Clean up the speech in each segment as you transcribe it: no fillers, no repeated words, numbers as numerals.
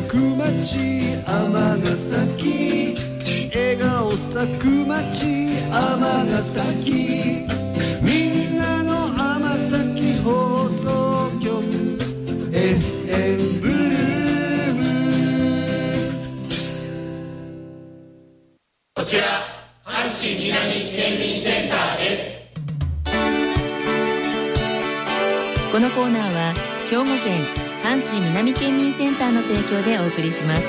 く街尼崎、笑顔咲く街尼崎、みんなの尼崎放送局 FM ブルーム。 こちら阪神南県民センターです。 このコーナーは兵庫県阪神南県民センターの提供でお送りします。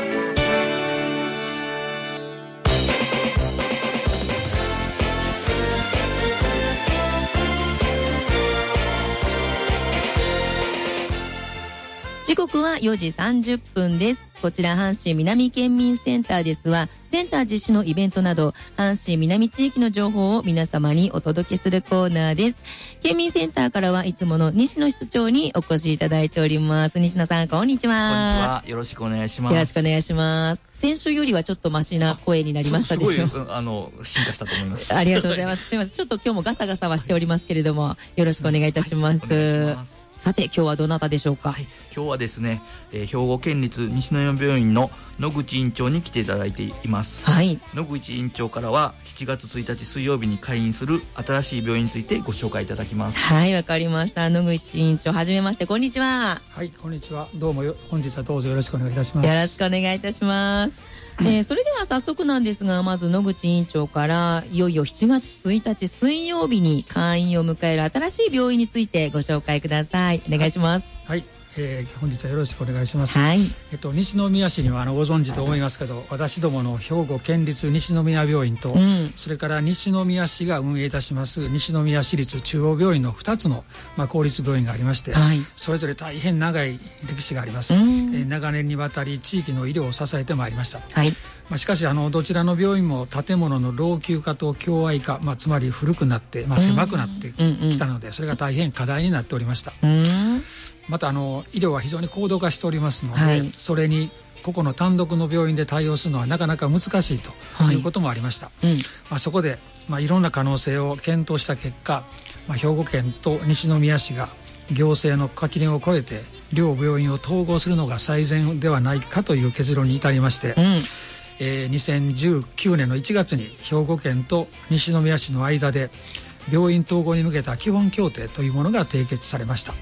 時刻は4時30分です。こちら阪神南県民センターですは、センター実施のイベントなど阪神南地域の情報を皆様にお届けするコーナーです。県民センターからはいつもの西野室長にお越しいただいております。西野さん、こんにちは。 こんにちは。よろしくお願いします。 よろしくお願いします。先週よりはちょっとマシな声になりましたでしょう。 すごい進化したと思います。 ありがとうございます。すみません。ちょっと今日もガサガサはしておりますけれども、よろしくお願いいたします。 はい、お願いします。 さて今日はどなたでしょうか。 はい、今日はですね、兵庫県立西宮病院の野口院長に来ていただいています。 はい。 野口院長からは7月1日水曜日に開院する新しい病院についてご紹介いただきます。 はい、わかりました。野口院長、はじめまして、こんにちは。 はい、こんにちは。どうも本日はどうぞよろしくお願いいたします。 よろしくお願いいたします。それでは早速なんですが、まず野口院長からいよいよ7月1日水曜日に開院を迎える新しい病院についてご紹介ください。お願いします。 はい、本日はよろしくお願いします。 はい。 西宮市にはご存知と思いますけど、私どもの兵庫県立西宮病院と、それから西宮市が運営いたします西宮市立中央病院の2つの、公立病院がありまして、はい、それぞれ大変長い歴史があります。長年にわたり地域の医療を支えてまいりました。はい。しかしどちらの病院も建物の老朽化と狭隘化、つまり古くなって、狭くなってきたので、それが大変課題になっておりました。また医療は非常に高度化しておりますので、はい、それに個々の単独の病院で対応するのはなかなか難しいということもありました。はい、そこで、いろんな可能性を検討した結果、兵庫県と西宮市が行政の垣根を越えて両病院を統合するのが最善ではないかという結論に至りまして、2019年の1月に兵庫県と西宮市の間で病院統合に向けた基本協定というものが締結されました。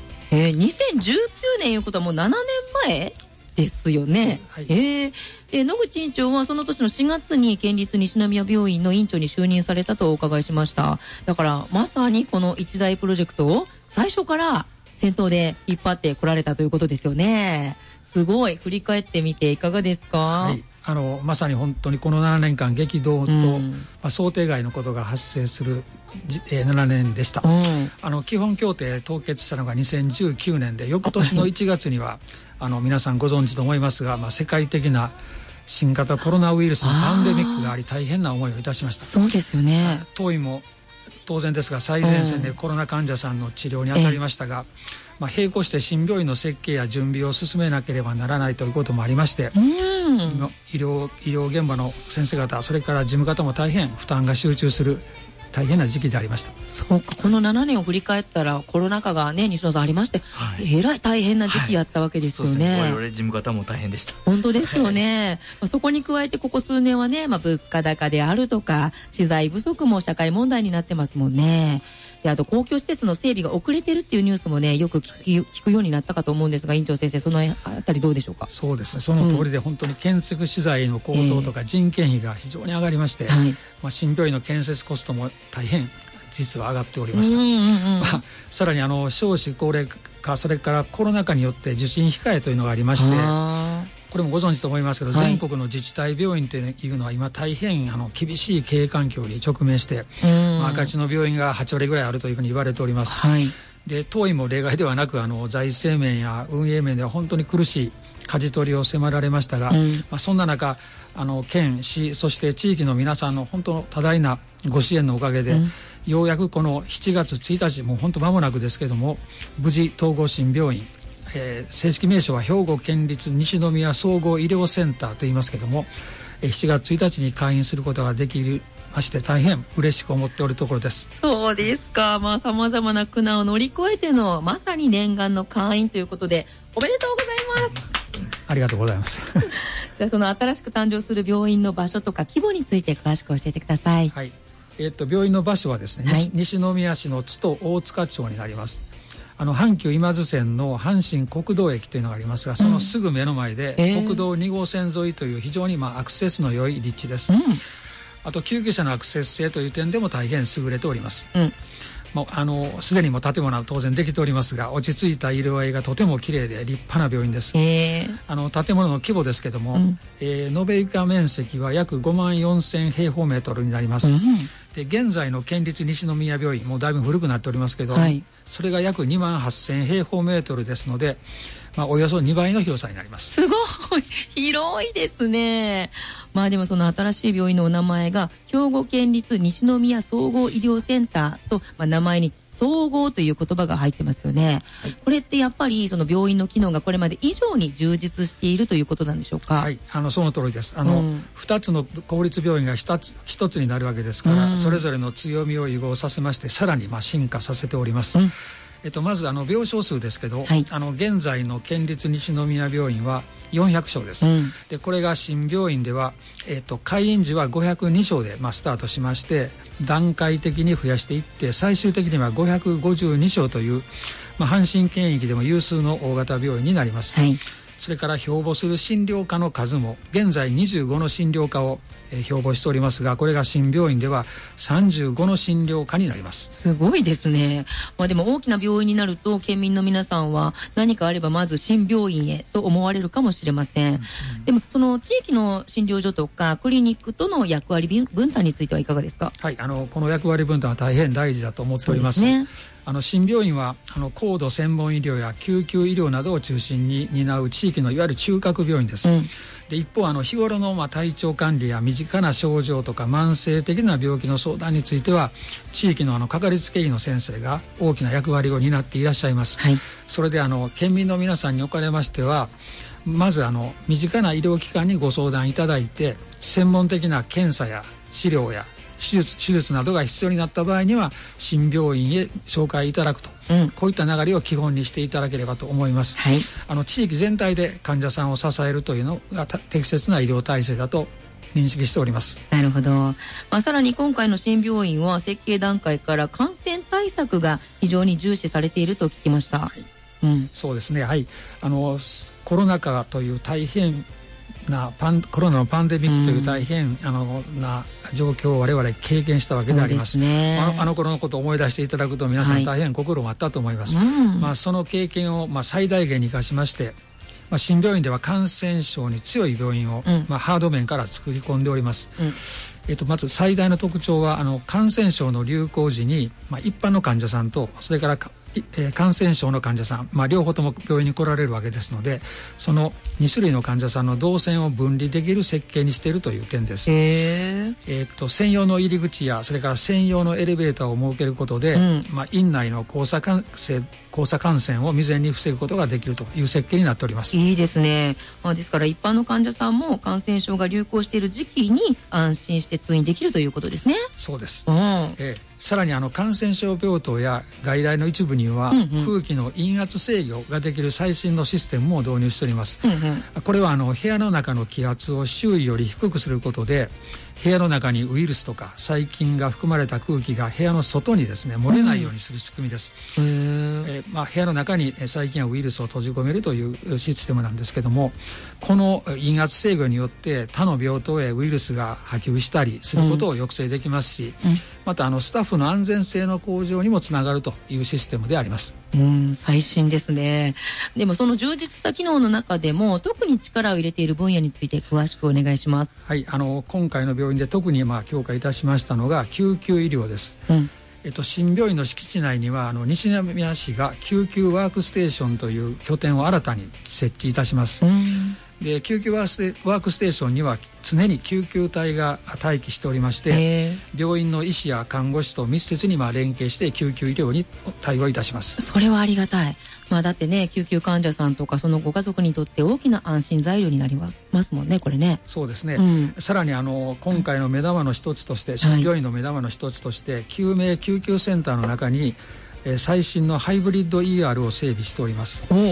2019年いうことはもう7年前ですよね。はい、野口院長はその年の4月に県立西宮病院の院長に就任されたとお伺いしました。だからまさにこの一大プロジェクトを最初から先頭で引っ張ってこられたということですよね。すごい。振り返ってみていかがですか？はい、 まさに本当にこの7年間激動と、想定外のことが発生する7年でした。基本協定凍結したのが2019年で、翌年の1月には皆さんご存知と思いますが、世界的な新型コロナウイルスのパンデミックがあり大変な思いをいたしました。 そうですよね。 当院も当然ですが最前線でコロナ患者さんの治療に当たりましたが、並行して新病院の設計や準備を進めなければならないということもありまして、医療現場の先生方、それから事務方も大変負担が集中する大変な時期でありました。 そうか、この7年を振り返ったらコロナ禍がね、西野さんありまして、えらい大変な時期やったわけですよね。 我々事務方も大変でした。 本当ですよね。そこに加えてここ数年はね、物価高であるとか資材不足も社会問題になってますもんね。で、あと公共施設の整備が遅れてるっていうニュースもね、よく聞くようになったかと思うんですが、院長先生、そのあたりどうでしょうか？ そうですね、その通りで、本当に建設資材の高騰とか人件費が非常に上がりまして、新病院の建設コストも大変実は上がっておりました。さらに少子高齢化、それからコロナ禍によって受診控えというのがありまして、これもご存知と思いますけど、全国の自治体病院というのは今大変厳しい経営環境に直面して、赤字の病院が8割ぐらいあるというふうに言われております。で、当院も例外ではなく財政面や運営面では本当に苦しい舵取りを迫られましたが、そんな中県市そして地域の皆さんの本当多大なご支援のおかげで、ようやくこの7月1日もう本当間もなくですけども、無事統合新病院、正式名称は兵庫県立西宮総合医療センターと言いますけども、7月1日に開院することができまして、大変嬉しく思っておるところです。 そうですか。さまざまな苦難を乗り越えてのまさに念願の開院ということで、おめでとうございます。 ありがとうございますじゃあその新しく誕生する病院の場所とか規模について詳しく教えてください。 はい、病院の場所はですね、 はい、 西宮市の津と大塚町になります。阪急今津線の阪神国道駅というのがありますが、そのすぐ目の前で、国道2号線沿いという非常にアクセスの良い立地です。あと救急車のアクセス性という点でも大変優れております。もうすでにも建物は当然できておりますが、落ち着いた色合いがとても綺麗で立派な病院です。建物の規模ですけども、延べ床面積は約54,000平方メートルになります。で現在の県立西宮病院もうだいぶ古くなっておりますけど、はい、それが約28,000平方メートルですので、およそ2倍の広さになります。 すごい広いですね。でもその新しい病院のお名前が兵庫県立西宮総合医療センターと、名前に総合という言葉が入ってますよね。はい、これってやっぱりその病院の機能がこれまで以上に充実しているということなんでしょうか。 はい、その通りです。2つの公立病院が1つになるわけですから、それぞれの強みを融合させましてさらに進化させております。まず病床数ですけど、はい、現在の県立西宮病院は400床です。でこれが新病院では、開院時は502床で、スタートしまして、段階的に増やしていって最終的には552床という、阪神圏域でも有数の大型病院になります。はい、それから標榜する診療科の数も現在25の診療科を標榜しておりますが、これが新病院では35の診療科になります。 すごいですね。でも大きな病院になると県民の皆さんは何かあればまず新病院へと思われるかもしれません。でもその地域の診療所とかクリニックとの役割分担についてはいかがですか。 はい、この役割分担は大変大事だと思っております。そうですね。新病院は高度専門医療や救急医療などを中心に担う地域のいわゆる中核病院です。で一方日頃の体調管理や身近な症状とか慢性的な病気の相談については地域のかかりつけ医の先生が大きな役割を担っていらっしゃいます。はい、それで県民の皆さんにおかれましてはまず身近な医療機関にご相談いただいて、専門的な検査や治療や手術などが必要になった場合には新病院へ紹介いただくと、こういった流れを基本にしていただければと思います。はい、地域全体で患者さんを支えるというのが適切な医療体制だと認識しております。 なるほど。さらに今回の新病院は設計段階から感染対策が非常に重視されていると聞きました。はい、 そうですね。はい、コロナ禍という大変コロナのパンデミックという大変な状況を我々経験したわけであります。あの頃のことを思い出していただくと皆さん大変ご苦労もあったと思います。その経験を最大限に生かしまして、新病院では感染症に強い病院を、ハード面から作り込んでおります。まず最大の特徴は感染症の流行時に、一般の患者さんとそれから感染症の患者さん、両方とも病院に来られるわけですので、その2種類の患者さんの動線を分離できる設計にしているという点です。専用の入り口やそれから専用のエレベーターを設けることで、院内の交差感染を未然に防ぐことができるという設計になっております。 いいですね。ですから一般の患者さんも感染症が流行している時期に安心して通院できるということですね。 そうです。さらに感染症病棟や外来の一部には、空気の陰圧制御ができる最新のシステムも導入しております。これは部屋の中の気圧を周囲より低くすることで、部屋の中にウイルスとか細菌が含まれた空気が部屋の外にですね漏れないようにする仕組みです。部屋の中に細菌やウイルスを閉じ込めるというシステムなんですけども、この陰圧制御によって他の病棟へウイルスが波及したりすることを抑制できますし、またスタッフの安全性の向上にもつながるというシステムであります。 最新ですね。でもその充実した機能の中でも特に力を入れている分野について詳しくお願いします。 はい、今回の病院で特に強化いたしましたのが救急医療です。新病院の敷地内には西宮市が救急ワークステーションという拠点を新たに設置いたします。で救急ワークステーションには常に救急隊が待機しておりまして、病院の医師や看護師と密接に連携して救急医療に対応いたします。 それはありがたい。だってね、救急患者さんとかそのご家族にとって大きな安心材料になりますもんね、これね。 そうですね。さらに今回の目玉の一つとして、新病院の目玉の一つとして、救命救急センターの中に最新のハイブリッド ER を整備しております。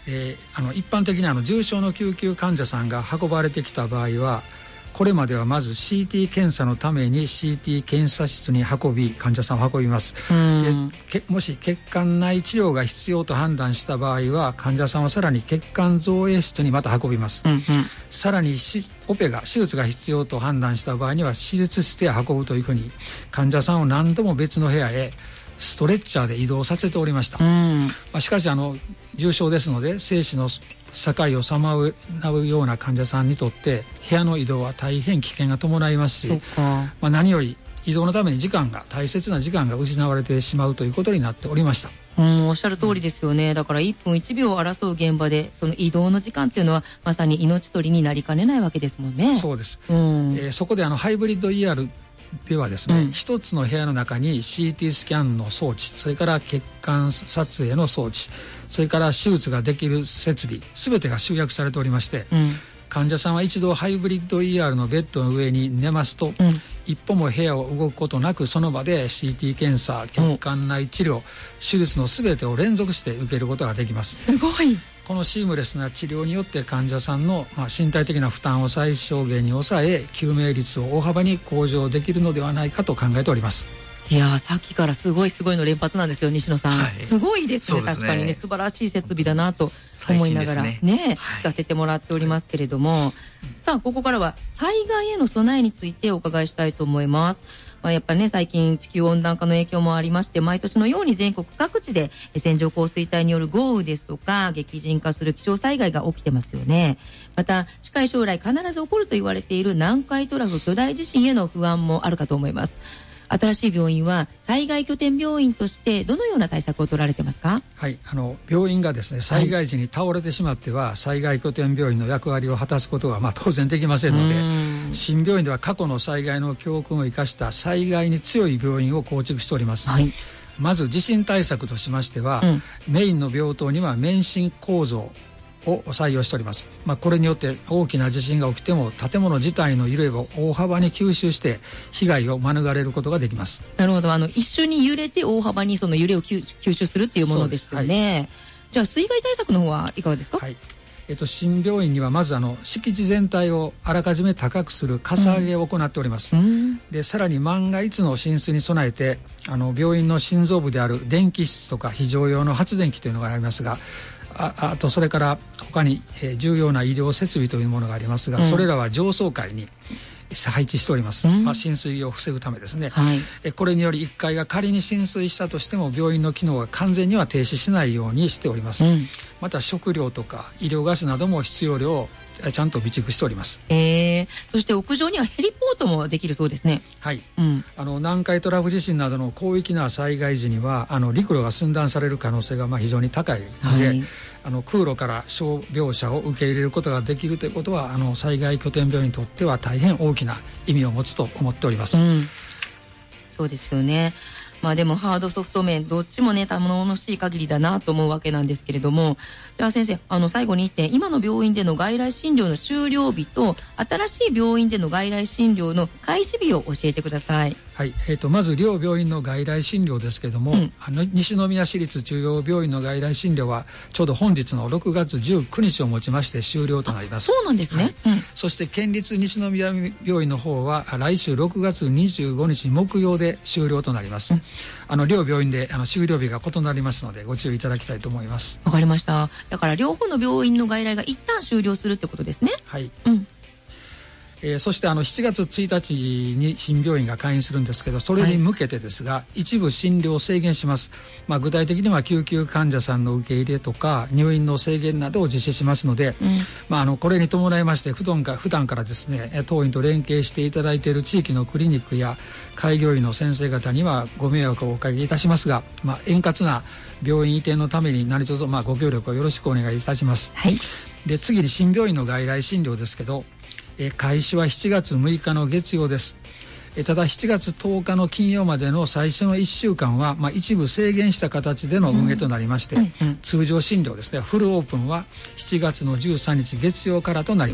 一般的に重症の救急患者さんが運ばれてきた場合は、これまではまず CT 検査のために CT 検査室に患者さんを運びます。もし血管内治療が必要と判断した場合は、患者さんはさらに血管造影室にまた運びます。さらに手術が必要と判断した場合には手術室へ運ぶというふうに、患者さんを何度も別の部屋へストレッチャーで移動させておりました。しかし重症ですので、生死の境をさまうような患者さんにとって部屋の移動は大変危険が伴いますし、何より移動のために大切な時間が失われてしまうということになっておりました。 おっしゃる通りですよね。だから1分1秒を争う現場で、その移動の時間っていうのはまさに命取りになりかねないわけですもんね。 そうです。そこでハイブリッド ERではですね、一つの部屋の中に CT スキャンの装置、それから血管撮影の装置、それから手術ができる設備、全てが集約されておりまして、患者さんは一度ハイブリッド ER のベッドの上に寝ますと、一歩も部屋を動くことなく、その場で CT 検査、血管内治療、手術の全てを連続して受けることができます。 すごい。 このシームレスな治療によって患者さんの身体的な負担を最小限に抑え、救命率を大幅に向上できるのではないかと考えております。 いやさっきからすごいの連発なんですよ、西野さん。すごいですね。確かにね、素晴らしい設備だなと思いながらね聞かせてもらっておりますけれども、さあここからは災害への備えについてお伺いしたいと思います。やっぱりね、最近地球温暖化の影響もありまして、毎年のように全国各地で線状降水帯による豪雨ですとか激甚化する気象災害が起きてますよね。また近い将来必ず起こると言われている南海トラフ巨大地震への不安もあるかと思います。新しい病院は災害拠点病院としてどのような対策を取られてますか？ はい、病院がですね、災害時に倒れてしまっては、災害拠点病院の役割を果たすことは当然できませんので、新病院では過去の災害の教訓を生かした災害に強い病院を構築しております。まず地震対策としましては、メインの病棟には免震構造を採用しております。これによって大きな地震が起きても建物自体の揺れを大幅に吸収して被害を免れることができます。 なるほど。一緒に揺れて大幅にその揺れを吸収するっていうものですよね。じゃあ水害対策の方はいかがですか？ 新病院にはまず敷地全体をあらかじめ高くするかさ上げを行っております。でさらに万が一の浸水に備えて病院の心臓部である電気室とか非常用の発電機というのがありますが、あとそれから他に重要な医療設備というものがありますが、それらは上層階に配置しております。浸水を防ぐためですね。これにより1階が仮に浸水したとしても病院の機能が完全には停止しないようにしております。また食料とか医療ガスなども必要量をちゃんと備蓄しております。 そして屋上にはヘリポートもできるそうですね。 はい、南海トラフ地震などの広域な災害時には陸路が寸断される可能性が非常に高いので、空路から傷病者を受け入れることができるということは災害拠点病院にとっては大変大きな意味を持つと思っております。 そうですよね。でもハードソフト面どっちもね頼もしい限りだなと思うわけなんですけれども、じゃあ先生最後に1点、今の病院での外来診療の終了日と新しい病院での外来診療の開始日を教えてください。 はい、まず両病院の外来診療ですけれども、西宮市立中央病院の外来診療はちょうど本日の6月19日をもちまして終了となります。 そうなんですね。 そして県立西宮病院の方は来週6月25日木曜で終了となります。両病院で終了日が異なりますのでご注意いただきたいと思います。 わかりました。だから両方の病院の外来が一旦終了するってことですね。 はい。そして7月1日に新病院が開院するんですけど、それに向けてですが、一部診療を制限します。具体的には救急患者さんの受け入れとか入院の制限などを実施しますので、これに伴いまして普段からですね当院と連携していただいている地域のクリニックや開業医の先生方にはご迷惑をおかけいたしますが、円滑な病院移転のために何卒ご協力をよろしくお願いいたします。で次に新病院の外来診療ですけど、開始は7月6日の月曜です。ただ7月10日の金曜までの最初の1週間は、一部制限した形での運営となりまして、通常診療ですね、フルオープンは7月の13日月曜からとなります。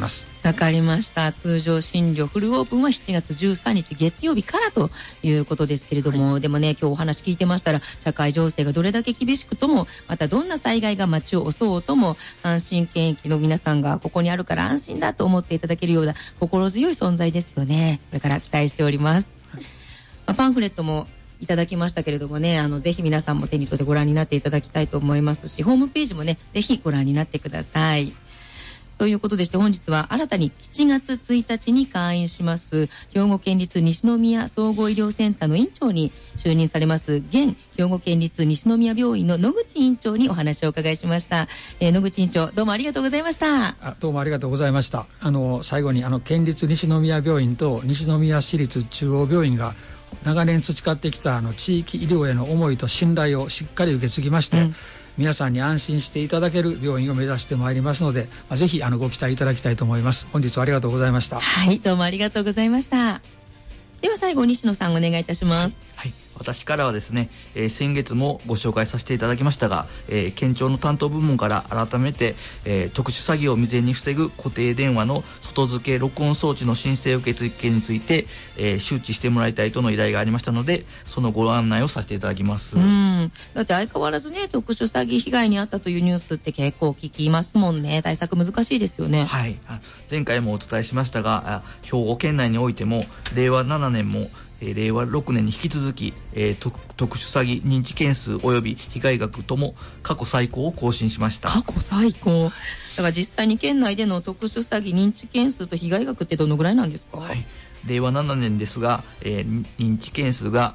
わかりました。通常診療フルオープンは7月13日月曜日からということですけれども、でもね、今日お話聞いてましたら、社会情勢がどれだけ厳しくとも、またどんな災害が街を襲おうとも、安心検疫の皆さんがここにあるから安心だと思っていただけるような心強い存在ですよね。これから期待しております。パンフレットもいただきましたけれどもね、ぜひ皆さんも手に取ってご覧になっていただきたいと思いますし、ホームページもね、ぜひご覧になってください。ということでして、本日は新たに7月1日に開院します兵庫県立西宮総合医療センターの院長に就任されます現兵庫県立西宮病院の野口院長にお話をお伺いしました。野口院長、どうもありがとうございました。 どうもありがとうございました。最後に県立西宮病院と西宮市立中央病院が長年培ってきた地域医療への思いと信頼をしっかり受け継ぎまして、皆さんに安心していただける病院を目指してまいりますので、ぜひご期待いただきたいと思います。本日はありがとうございました。 はい、どうもありがとうございました。では最後、西野さんお願いいたします。 はい、私からはですね、先月もご紹介させていただきましたが、県庁の担当部門から改めて、特殊詐欺を未然に防ぐ固定電話の外付け録音装置の申請受付について、周知してもらいたいとの依頼がありましたので、そのご案内をさせていただきます。 だって相変わらずね、特殊詐欺被害に遭ったというニュースって結構聞きますもんね。対策難しいですよね。 はい、前回もお伝えしましたが、兵庫県内においても令和7年も令和6年に引き続き、特殊詐欺認知件数及び被害額とも過去最高を更新しました。 過去最高。だから実際に県内での特殊詐欺認知件数と被害額ってどのぐらいなんですか？ はい、令和7年ですが、認知件数が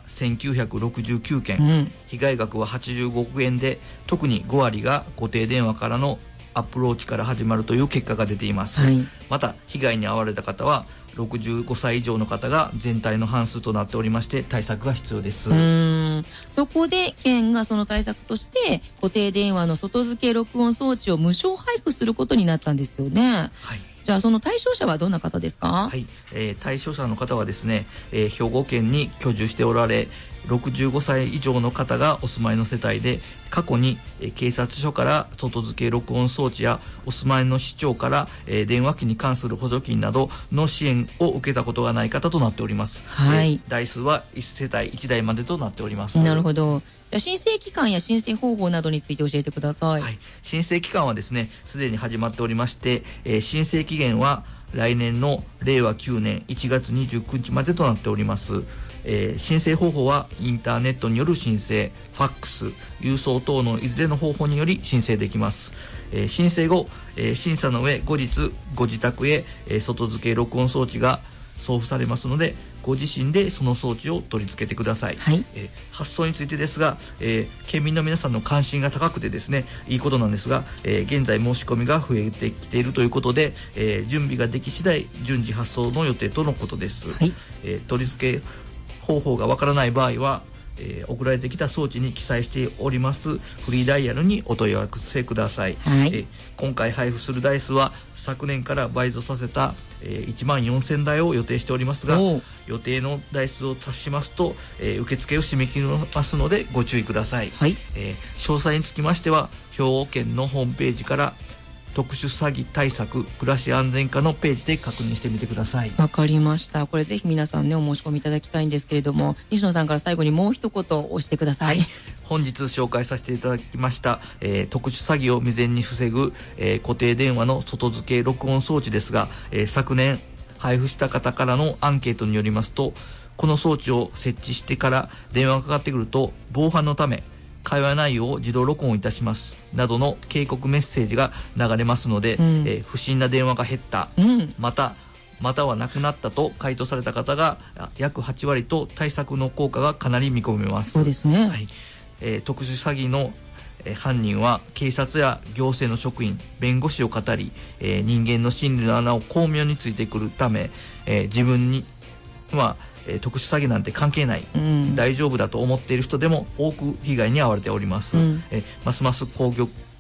1969件、被害額は85億円で、特に5割が固定電話からのアプローチから始まるという結果が出ています。また被害に遭われた方は65歳以上の方が全体の半数となっておりまして、対策が必要です。 そこで県がその対策として固定電話の外付け録音装置を無償配布することになったんですよね。はい、じゃあその対象者はどんな方ですか？ はい、対象者の方はですね、兵庫県に居住しておられ65歳以上の方がお住まいの世帯で、過去に警察署から外付け録音装置やお住まいの市長から電話機に関する補助金などの支援を受けたことがない方となっております。はい、台数は1世帯1台までとなっております。 なるほど。申請期間や申請方法などについて教えてください。 はい、申請期間はですね、すでに始まっておりまして、申請期限は来年の令和9年1月29日までとなっております。申請方法はインターネットによる申請、ファックス、郵送等のいずれの方法により申請できます。申請後、審査の上後日ご自宅へ、外付け録音装置が送付されますので、ご自身でその装置を取り付けてください。はい、発送についてですが、県民の皆さんの関心が高くてですね、いいことなんですが、現在申し込みが増えてきているということで、準備ができ次第順次発送の予定とのことです。はい、取り付け方法がわからない場合は、送られてきた装置に記載しておりますフリーダイヤルにお問い合わせください。はい、今回配布する台数は昨年から倍増させた、1万4000台を予定しておりますが、予定の台数を達しますと、受付を締め切りますのでご注意ください。はい、詳細につきましては兵庫県のホームページから特殊詐欺対策暮らし安全課のページで確認してみてください。 わかりました。これぜひ皆さんね、お申し込みいただきたいんですけれども、西野さんから最後にもう一言押してください。はい、 本日紹介させていただきました、特殊詐欺を未然に防ぐ、固定電話の外付け録音装置ですが、昨年配布した方からのアンケートによりますと、この装置を設置してから電話がかかってくると防犯のため会話内容を自動録音いたしますなどの警告メッセージが流れますので、不審な電話が減った、またはなくなったと回答された方が約8割と、対策の効果がかなり見込めます。 そうですね。 はい、特殊詐欺の犯人は警察や行政の職員、弁護士を語り、人間の心理の穴を巧妙についてくるため、自分には特殊詐欺なんて関係ない、大丈夫だと思っている人でも多く被害に遭われております。ますます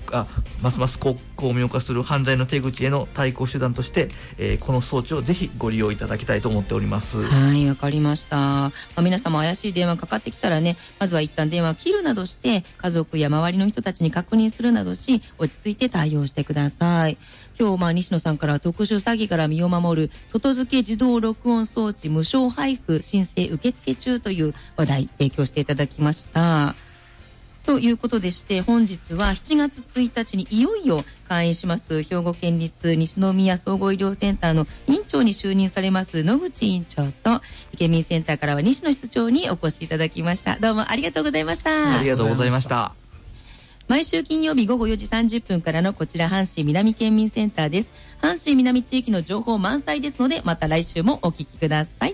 ますます巧妙化する犯罪の手口への対抗手段として、この装置をぜひご利用いただきたいと思っております。 はい、わかりました。皆様怪しい電話かかってきたらね、まずは一旦電話を切るなどして家族や周りの人たちに確認するなどし、落ち着いて対応してください。今日西野さんから特殊詐欺から身を守る外付け自動録音装置無償配布申請受付中という話題提供していただきました。ということでして、本日は7月1日にいよいよ開院します兵庫県立西宮総合医療センターの院長に就任されます野口院長と、県民センターからは西野室長にお越しいただきました。どうもありがとうございました。 ありがとうございました。 毎週金曜日午後4時30分からのこちら阪神南県民センターです。阪神南地域の情報満載ですので、また来週もお聞きください。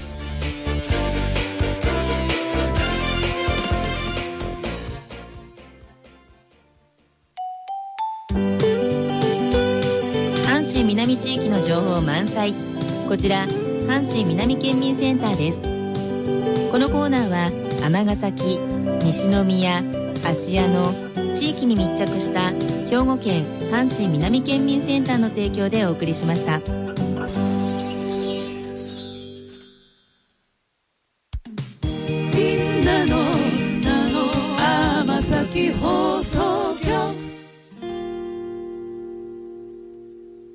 阪神南地域の情報満載、こちら阪神南県民センターです。このコーナーは尼崎、西宮、芦屋の地域に密着した兵庫県阪神南県民センターの提供でお送りしました。